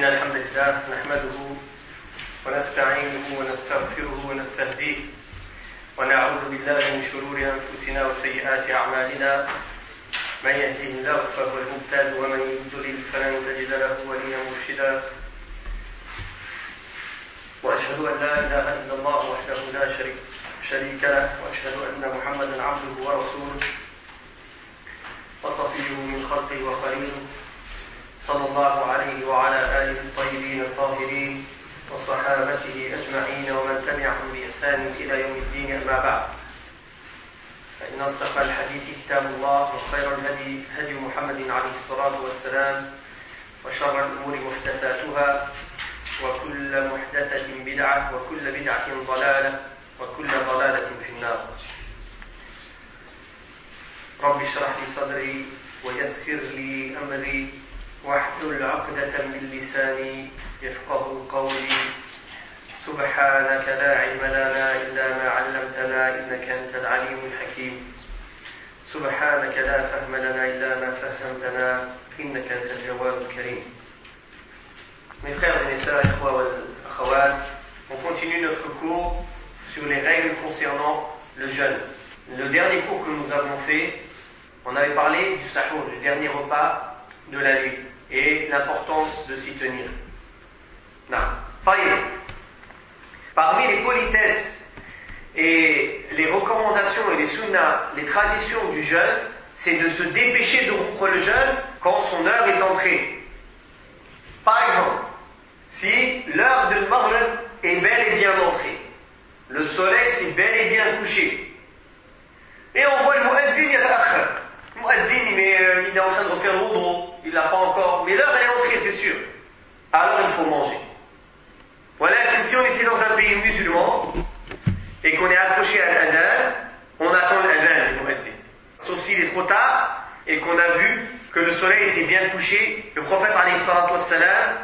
إن الحمد لله نحمده ونستعينه ونستغفره ونستهديه ونعوذ بالله من شرور أنفسنا وسيئات أعمالنا من يهده الله فهو المهتد ومن يضلل فلن تجد له وليا مرشدا وأشهد أن لا إله إلا الله وحده لا شريك له وأشهد أن محمدا عبده ورسوله وصفيه من خلقه وخليله صلى الله عليه وعلى آله الطيبين الطاهرين وصحابته أجمعين ومن تبعهم بإحسان إلى يوم الدين أما بعد فإن أصدق الحديث كتاب الله وخير الهدي هدي محمد عليه الصلاة والسلام وشر الأمور محدثاتها وكل محدثة بدعة وكل بدعة ضلالة وكل ضلالة في النار. رب اشرح لي صدري ويسر لي أمري واحلل عقدة من لساني يفقه قولي سبحانك لا علم لنا إلا ما علمتنا إنك أنت العليم الحكيم سبحانك لا فهم لنا إلا ما فهمتنا إنك أنت الجواد الكريم. Mes frères et mes sœurs, on continue notre cours sur les règles concernant le jeûne. Le dernier cours que nous avons fait, on avait parlé du sahur, du dernier repas de la nuit, et l'importance de s'y tenir. Parmi les politesses et les recommandations et les sunnas, les traditions du jeûne, c'est de se dépêcher de rompre le jeûne quand son heure est entrée. Par exemple, si l'heure de Maghrib est bel et bien entrée, le soleil s'est bel et bien couché, et on voit le mu'adhin yata'akhkhar. Le mu'adhin, mais il est en train de refaire l'oudou, il l'a pas encore, mais l'heure elle est entrée, c'est sûr. Alors il faut manger. Voilà, si on était dans un pays musulman, et qu'on est accroché à l'adhan, on attend l'adhan du mu'adhin. Sauf s'il est trop tard, et qu'on a vu que le soleil s'est bien couché. Le prophète alayhi salatu wassalam,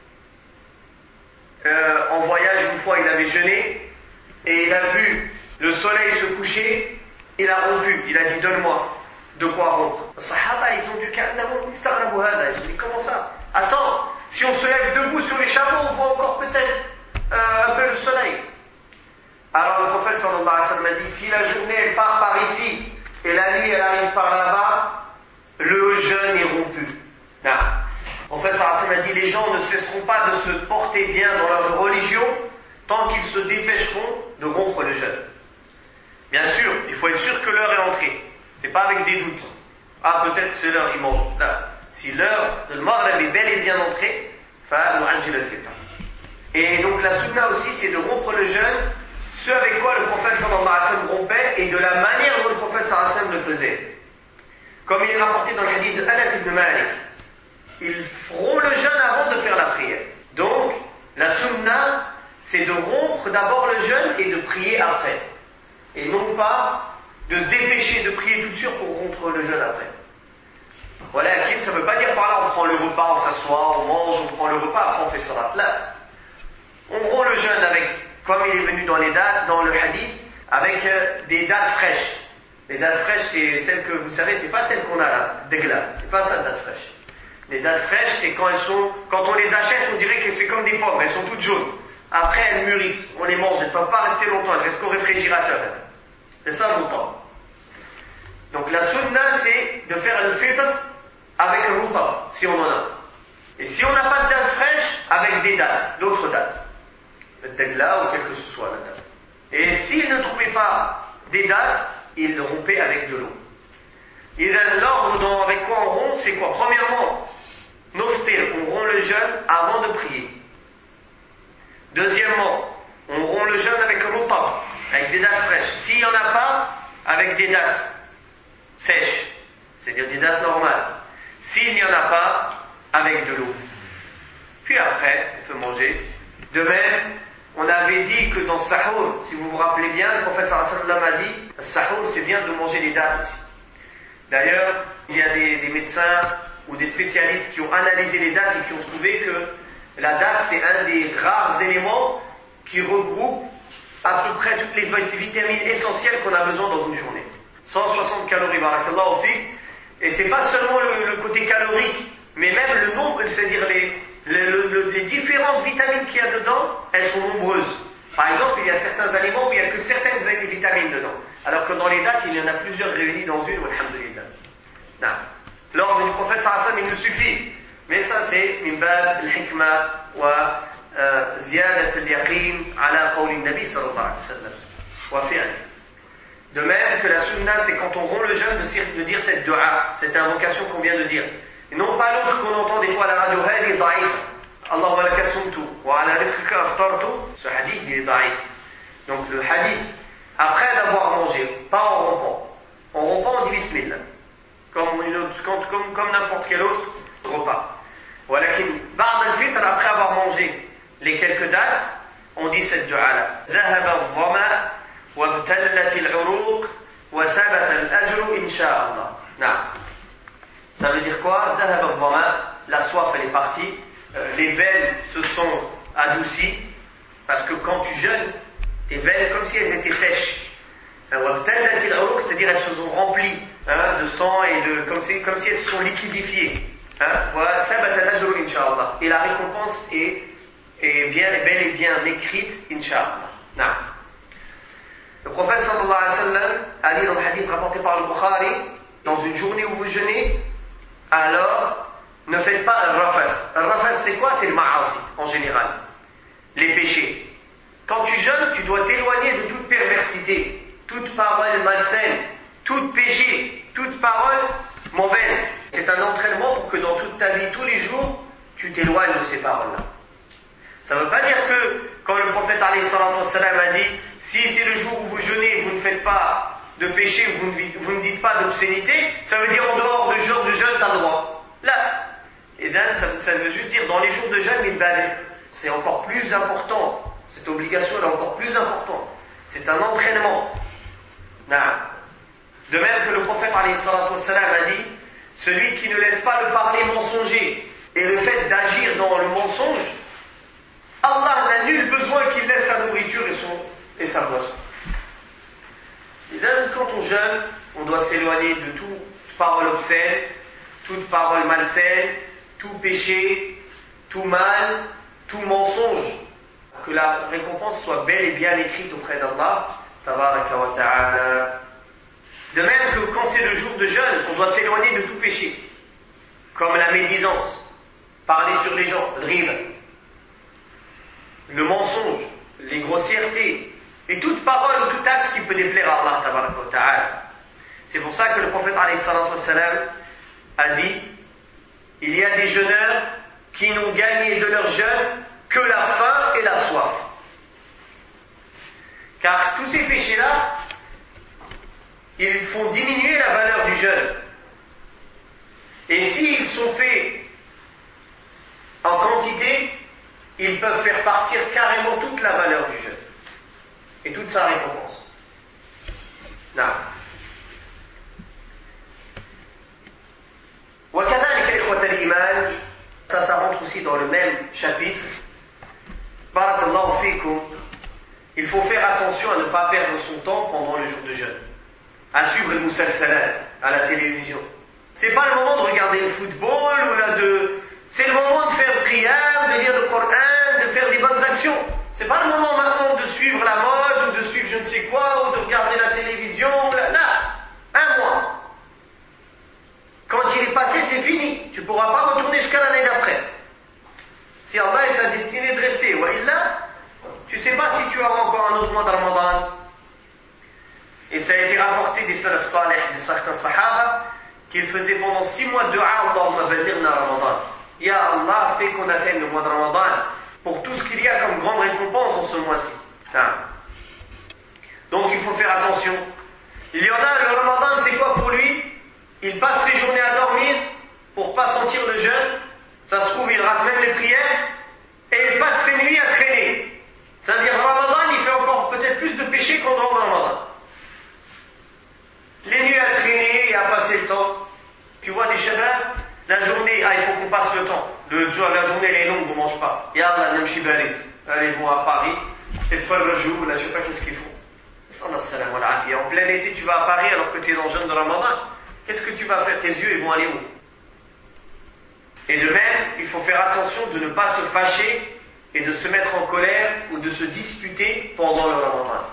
en voyage une fois il avait jeûné, et il a vu le soleil se coucher, il a rompu, il a dit donne-moi de quoi rompre. Les Sahaba ils ont dû ils ont dit comment ça? Attends, si on se lève debout sur les chameaux, on voit encore peut-être un peu le soleil. Alors le prophète sallallahu alayhi wa sallam a dit si la journée elle part par ici et la nuit elle arrive par là-bas, le jeûne est rompu. Non. En fait, sallallahu alayhi wa sallam a dit les gens ne cesseront pas de se porter bien dans leur religion tant qu'ils se dépêcheront de rompre le jeûne. Bien sûr, il faut être sûr que l'heure est entrée. C'est pas avec des doutes. Ah, peut-être que c'est l'heure, il mange. Non. Si l'heure de Maghrib est bel et bien entrée, فَنُعَجِّلَ الْفِطْرَ. Et donc la sunna aussi, c'est de rompre le jeûne, ce avec quoi le prophète sallallahu alayhi wa sallam rompait et de la manière dont le prophète sallallahu alayhi wa sallam le faisait. Comme il est rapporté dans le hadith de Anas ibn Malik, ils feront le jeûne avant de faire la prière. Donc, la sunna, c'est de rompre d'abord le jeûne et de prier après. Et non pas de se dépêcher de prier tout de suite pour rompre le jeûne après. Voilà, ça ne veut pas dire par là on prend le repas, on s'assoit, on mange, on prend le repas, après on fait salat. Là, on rompt le jeûne avec, comme il est venu dans les dates, dans le hadith, avec des dates fraîches. Les dates fraîches, c'est celles que vous savez, c'est pas celles qu'on a là, dégla, c'est pas ça, dates fraîches. Les dates fraîches, c'est quand on les achète, on dirait que c'est comme des pommes, elles sont toutes jaunes. Après, elles mûrissent, on les mange, elles ne peuvent pas rester longtemps, elles restent qu'au réfrigérateur. C'est ça longtemps. Donc la sunna, c'est de faire le fitr avec un routab, si on en a. Et si on n'a pas de date fraîche, avec des dates, d'autres dates. Le degla ou quelle que ce soit la date. Et s'il ne trouvait pas des dates, il le rompait avec de l'eau. Et l'ordre avec quoi on rompt, c'est quoi? Premièrement, noftir, on rompt le jeûne avant de prier. Deuxièmement, on rompt le jeûne avec un routab, avec des dates fraîches. S'il n'y en a pas, avec des dates sèches, c'est-à-dire des dates normales. S'il n'y en a pas, avec de l'eau. Puis après, on peut manger. De même, on avait dit que dans Sahur, si vous vous rappelez bien, le prophète sallallahu alayhi wa sallam a dit, Sahur, c'est bien de manger les dates aussi. D'ailleurs, il y a des médecins ou des spécialistes qui ont analysé les dates et qui ont trouvé que la date, c'est un des rares éléments qui regroupe à peu près toutes les vitamines essentielles qu'on a besoin dans une journée. 160 calories, barakallahu fik. Et c'est pas seulement le côté calorique, mais même le nombre, c'est-à-dire les différentes vitamines qu'il y a dedans, elles sont nombreuses. Par exemple, il y a certains aliments où il n'y a que certaines vitamines dedans, alors que dans les dates, il y en a plusieurs réunies dans une, alhamdulillah. Non. L'ordre du prophète sallallahu alayhi wa sallam, il nous suffit. Mais ça, c'est min bab al-hikma wa ziyadat al-yaqin ala qawli nabi sallallahu alayhi wa sallam wa fi'li. De même que la sunna, c'est quand on rompt le jeûne de dire cette dua, cette invocation qu'on vient de dire. Et non pas l'autre qu'on entend des fois à la radio, hadi da'if, Allahumma laka sumtu, wa ala rizqika aftartu. Ce hadith, il est da'if. Donc le hadith, après d'avoir mangé, pas en rompant. En rompant, on dit bismillah. Comme n'importe quel autre repas. Walakin, ba'd al-fitr, après avoir mangé les quelques dates, on dit cette dua-là. Dhahaba al-dhama, وابتلت العروق وثبت الأجر إن شاء الله. Non. Ça veut dire quoi? ذهب الظمأ, la soif elle est partie, les veines se sont adoucies, parce que quand tu jeûnes, tes veines comme si elles étaient sèches. وابتلت العروق, c'est-à-dire elles se sont remplies de sang et comme si elles se sont liquidifiées. وثبت الأجر إن شاء الله. Et la récompense est bel et bien écrite, Inch'Allah. Non. Le prophète sallallahu alayhi wa sallam a dit dans le hadith rapporté par le Bukhari, dans une journée où vous jeûnez, alors ne faites pas al-rafath. Al-rafath c'est quoi? C'est le ma'asi en général, les péchés. Quand tu jeûnes, tu dois t'éloigner de toute perversité, toute parole malsaine, tout péché, toute parole mauvaise. C'est un entraînement pour que dans toute ta vie, tous les jours, tu t'éloignes de ces paroles-là. Ça ne veut pas dire que quand le prophète alayhi salatu wa salam a dit si c'est le jour où vous jeûnez, vous ne faites pas de péché, vous ne dites pas d'obscénité, ça veut dire en dehors du jour de jeûne, tu as le droit. Là. Et là, ça veut juste dire dans les jours de jeûne, c'est encore plus important. Cette obligation est encore plus importante. C'est un entraînement. De même que le prophète alayhi salatu wa salam a dit celui qui ne laisse pas le parler mensonger et le fait d'agir dans le mensonge, Allah n'a nul besoin qu'il laisse sa nourriture et sa boisson. Et là, quand on jeûne, on doit s'éloigner de toute parole obscène, toute parole malsaine, tout péché, tout mal, tout mensonge. Que la récompense soit bel et bien écrite auprès d'Allah, tabaraka wa ta'ala. De même que quand c'est le jour de jeûne, on doit s'éloigner de tout péché, comme la médisance, parler sur les gens, le riba, le mensonge, les grossièretés, et toute parole ou tout acte qui peut déplaire à Allah tabaraka wa ta'ala. C'est pour ça que le prophète alayhi salatu wa salam a dit il y a des jeûneurs qui n'ont gagné de leur jeûne que la faim et la soif. Car tous ces péchés-là, ils font diminuer la valeur du jeûne. Et s'ils sont faits en quantité, ils peuvent faire partir carrément toute la valeur du jeûne et toute sa récompense. Non. وكذلك إخوة الإيمان, ça rentre aussi dans le même chapitre. Barakallahu fikum. Il faut faire attention à ne pas perdre son temps pendant le jour de jeûne, à suivre le musalsalat à la télévision. C'est pas le moment de regarder le football c'est le moment de faire le qiyam, de lire le Coran, de faire des bonnes actions. C'est pas le moment maintenant de suivre la mode ou de suivre je ne sais quoi ou de regarder la télévision. Là, un mois. Quand il est passé, c'est fini. Tu ne pourras pas retourner jusqu'à l'année d'après. Si Allah t'a destiné de rester, ou là, tu ne sais pas si tu auras encore un autre mois de Ramadan. Et ça a été rapporté des salaf salih, de certains sahaba, qu'ils faisaient pendant 6 mois de dua, Allahumma ballighna Ramadan. Ya Allah, fais qu'on atteigne le mois de Ramadan pour tout ce qu'il y a comme grande récompense en ce mois-ci. Donc il faut faire attention. Il y en a, le Ramadan, c'est quoi pour lui? Il passe ses journées à dormir pour pas sentir le jeûne. Ça se trouve, il rate même les prières. Et il passe ses nuits à traîner. C'est-à-dire, Ramadan, il fait encore peut-être plus de péchés qu'en dehors de Ramadan. Les nuits à traîner et à passer le temps. Tu vois des shabab, la journée, il faut qu'on passe le temps. La journée, elle est longue, on ne mange pas. Yallah, namshi baris. Allez, ils vont à Paris. Et tu fais le jour, là, je sais pas qu'est-ce qu'ils font. En plein été, tu vas à Paris alors que tu es dans le jeûne de Ramadan. Qu'est-ce que tu vas faire? Tes yeux, ils vont aller où? Et de même, il faut faire attention de ne pas se fâcher et de se mettre en colère ou de se disputer pendant le Ramadan.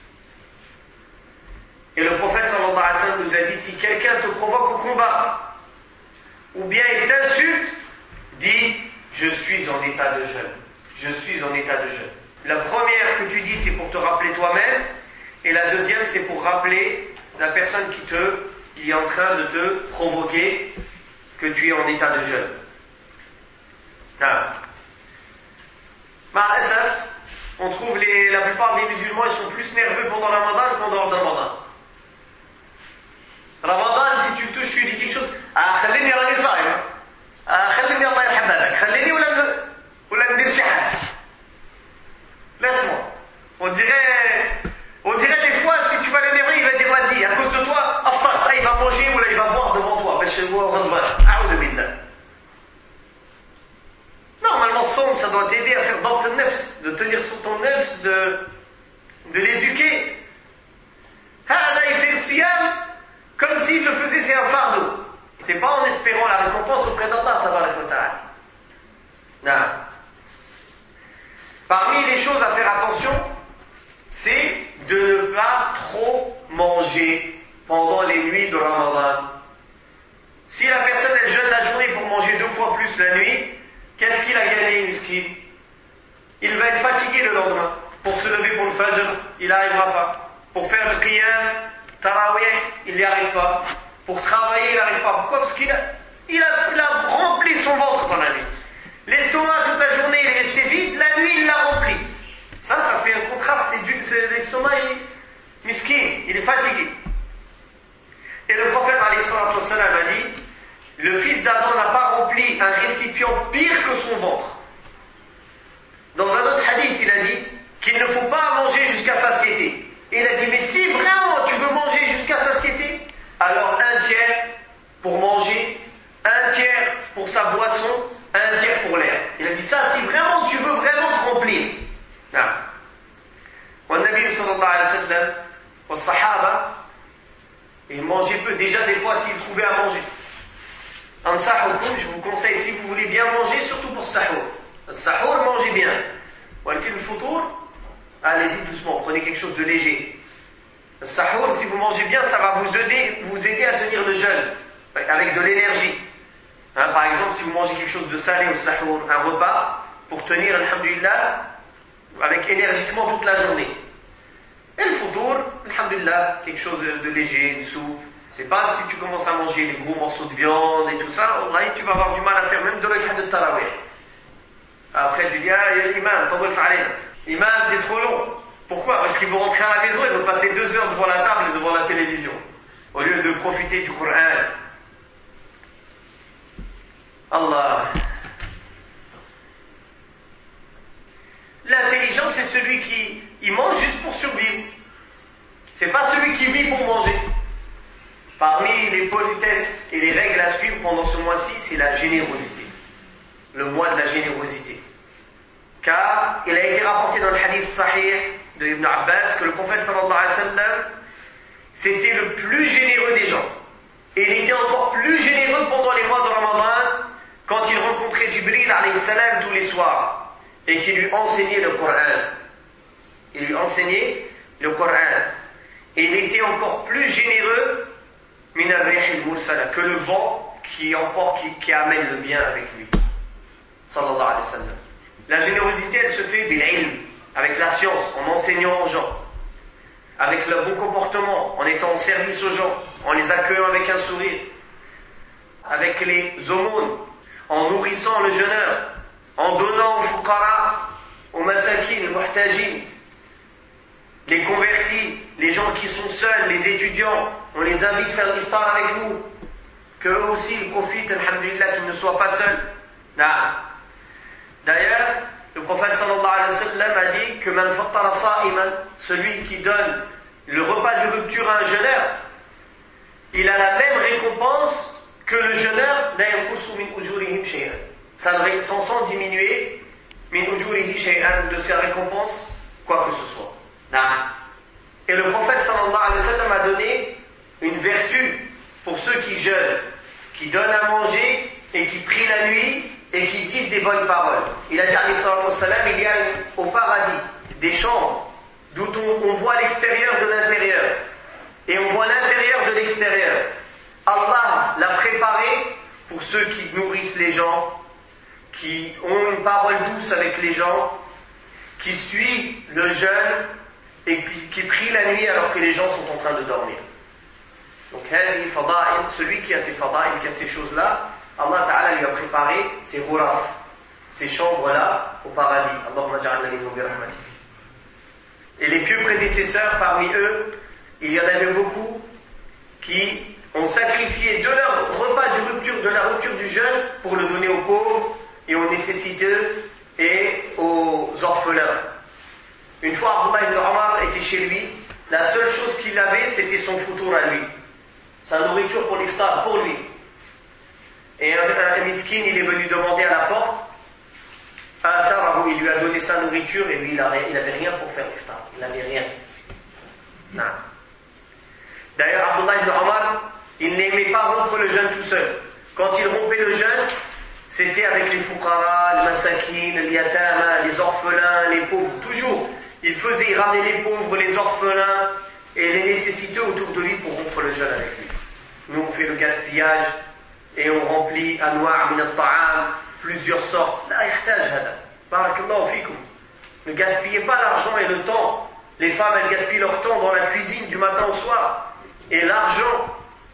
Et le prophète sallallahu alayhi wa sallam nous a dit, si quelqu'un te provoque au combat, ou bien il t'insulte, dis, je suis en état de jeûne. Je suis en état de jeûne. La première que tu dis, c'est pour te rappeler toi-même, et la deuxième, c'est pour rappeler la personne qui est en train de te provoquer que tu es en état de jeûne. On trouve la plupart des musulmans, ils sont plus nerveux pendant le Ramadan qu'en dehors de Ramadan. Ramadan, si tu me touches, tu dis quelque chose, خليني راني صايم, خليني الله يرحم بالك, خليني ولا ندير شي حاجة. Laisse-moi. On dirait des fois, si tu vas l'énerver, il va dire, vas-y, à cause de toi, aftar, il va manger ou là il va boire devant toi. Normalement, ça doit t'aider à faire dabt al-nafs, de tenir sur ton nafs, de l'éduquer. Il fait le siyam comme s'il le faisait, c'est un fardeau. C'est pas en espérant la récompense auprès d'Allah, tabarak wa ta'ala. Non. Parmi les choses à faire attention, c'est de ne pas trop manger pendant les nuits de Ramadan. Si la personne elle jeûne la journée pour manger 2 fois plus la nuit, qu'est-ce qu'il a gagné, miskin? Il va être fatigué le lendemain. Pour se lever pour le fajr, il n'arrivera pas. Pour faire le qiyam, tarawih, il n'y arrive pas. Pour travailler, il n'arrive pas. Pourquoi? Parce qu'il a rempli son ventre dans la nuit. L'estomac, toute la journée, il est resté vide, la nuit, il l'a rempli. Ça fait un contraste, l'estomac, miskin, il est fatigué. Et le prophète, alayhi salatu wassalam, a dit, le fils d'Adam n'a pas rempli un récipient pire que son ventre. Dans un autre hadith, il a dit qu'il ne faut pas manger jusqu'à satiété. Et il a dit, mais si vraiment tu veux manger jusqu'à satiété, alors 1/3 pour manger, 1/3 pour sa boisson, 1/3 pour l'air. Il a dit ça, si vraiment tu veux vraiment te remplir. والنبي صلى الله عليه وسلم والصحابة ils mangeaient peu, déjà des fois s'ils trouvaient à manger. Ansahukum, je vous conseille, si vous voulez bien manger, surtout pour sahur. Le sahur, mangez bien. Walkin le futur, allez-y doucement, prenez quelque chose de léger. Le sahur, si vous mangez bien, ça va vous aider à tenir le jeûne, avec de l'énergie. Par exemple, si vous mangez quelque chose de salé au sahur, un repas, pour tenir, alhamdulillah, avec énergiquement toute la journée. Et le futur, alhamdulillah, quelque chose de léger, une soupe. C'est pas si tu commences à manger les gros morceaux de viande et tout ça, wallahi, tu vas avoir du mal à faire même 2 rak'at de tarawih. Après tu dis, l'imam, t'envoies le imam, t'es trop long. Pourquoi? Parce qu'il veut rentrer à la maison, il veut passer 2 heures devant la table et devant la télévision, au lieu de profiter du Coran. Allah. L'intelligent, c'est celui qui mange juste pour survivre. C'est pas celui qui vit pour manger. Parmi les politesses et les règles à suivre pendant ce mois-ci, c'est la générosité. Le mois de la générosité. Car il a été rapporté dans le hadith sahih de Ibn Abbas que le prophète sallallahu alayhi wa sallam, c'était le plus généreux des gens. Et il était encore plus généreux pendant les mois de Ramadan quand il rencontrait Jibril alayhi salam tous les soirs. Et qui lui enseignait le Coran. Il lui enseignait le Coran. Et il était encore plus généreux que le vent qui emporte, qui amène le bien avec lui. Sallallahu alayhi wa sallam. La générosité, elle se fait bil ilm, avec la science, en enseignant aux gens, avec le bon comportement, en étant en service aux gens, en les accueillant avec un sourire, avec les aumônes, en nourrissant le jeûneur, en donnant aux fuqara, aux masakin, aux muhtajin, les convertis, les gens qui sont seuls, les étudiants, on les invite à faire l'iftar avec nous, qu'eux aussi ils profitent, alhamdulillah, qu'ils ne soient pas seuls. D'ailleurs, le prophète sallallahu alayhi wa sallam a dit que man fattara sa'iman, celui qui donne le repas de rupture à un jeûneur, il a la même récompense que le jeûneur la yanqusu min ujurihim shay'an. Sans diminuer min ujurihi shay'an, de sa récompense, quoi que ce soit. Et le prophète sallallahu alayhi wa sallam a donné une vertu pour ceux qui jeûnent, qui donnent à manger et qui prient la nuit et qui disent des bonnes paroles. Il a dit alayhi salatu wassalam, il y a au paradis des chambres d'où on voit l'extérieur de l'intérieur et on voit l'intérieur de l'extérieur. Allah l'a préparé pour ceux qui nourrissent les gens, qui ont une parole douce avec les gens, qui suivent le jeûne et qui prient la nuit alors que les gens sont en train de dormir. Donc celui qui a ces fada'il, qui a ces choses-là, Allah Ta'ala lui a préparé ces ghuraf, ces chambres-là au paradis. Allahumma ja'alna minhum bi rahmatik. Et les pieux prédécesseurs, parmi eux, il y en avait beaucoup qui ont sacrifié de leur repas de la rupture du jeûne pour le donner aux pauvres et aux nécessiteux et aux orphelins. Une fois, Abdullah ibn Omar était chez lui, la seule chose qu'il avait, c'était son foutour à lui, sa nourriture pour l'iftar, pour lui. Et un miskin, il est venu demander à la porte, il lui a donné sa nourriture et lui, il n'avait rien pour faire l'iftar, il n'avait rien. Non. D'ailleurs, Abdullah ibn Omar, il n'aimait pas rompre le jeûne tout seul. Quand il rompait le jeûne, c'était avec les fuqara, les masakin, les yatama, les orphelins, les pauvres, toujours. Il ramenait les pauvres, les orphelins et les nécessiteux autour de lui pour rompre le jeûne avec lui. Nous, on fait le gaspillage et on remplit anwa' min at-ta'am, plusieurs sortes. La yahtaj hada. Barakallahu fikum. Ne gaspillez pas l'argent et le temps. Les femmes, elles gaspillent leur temps dans la cuisine du matin au soir. Et l'argent,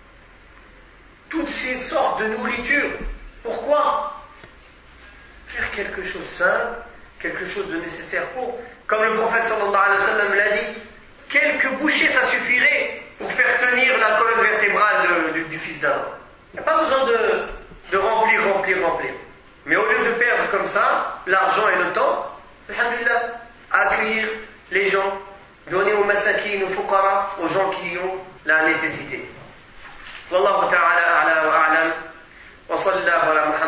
toutes ces sortes de nourriture. Pourquoi? Faire quelque chose simple, quelque chose de nécessaire pour. Comme le prophète sallallahu alayhi wa sallam l'a dit, quelques bouchées ça suffirait pour faire tenir la colonne vertébrale du fils d'Adam. Il n'y a pas besoin de remplir. Mais au lieu de perdre comme ça l'argent et le temps, alhamdulillah, accueillir les gens, donner aux masakin, aux fuqara, aux gens qui ont la nécessité. Wallahu ta'ala a'la wa a'lam wa sallallahu ala Muhammad.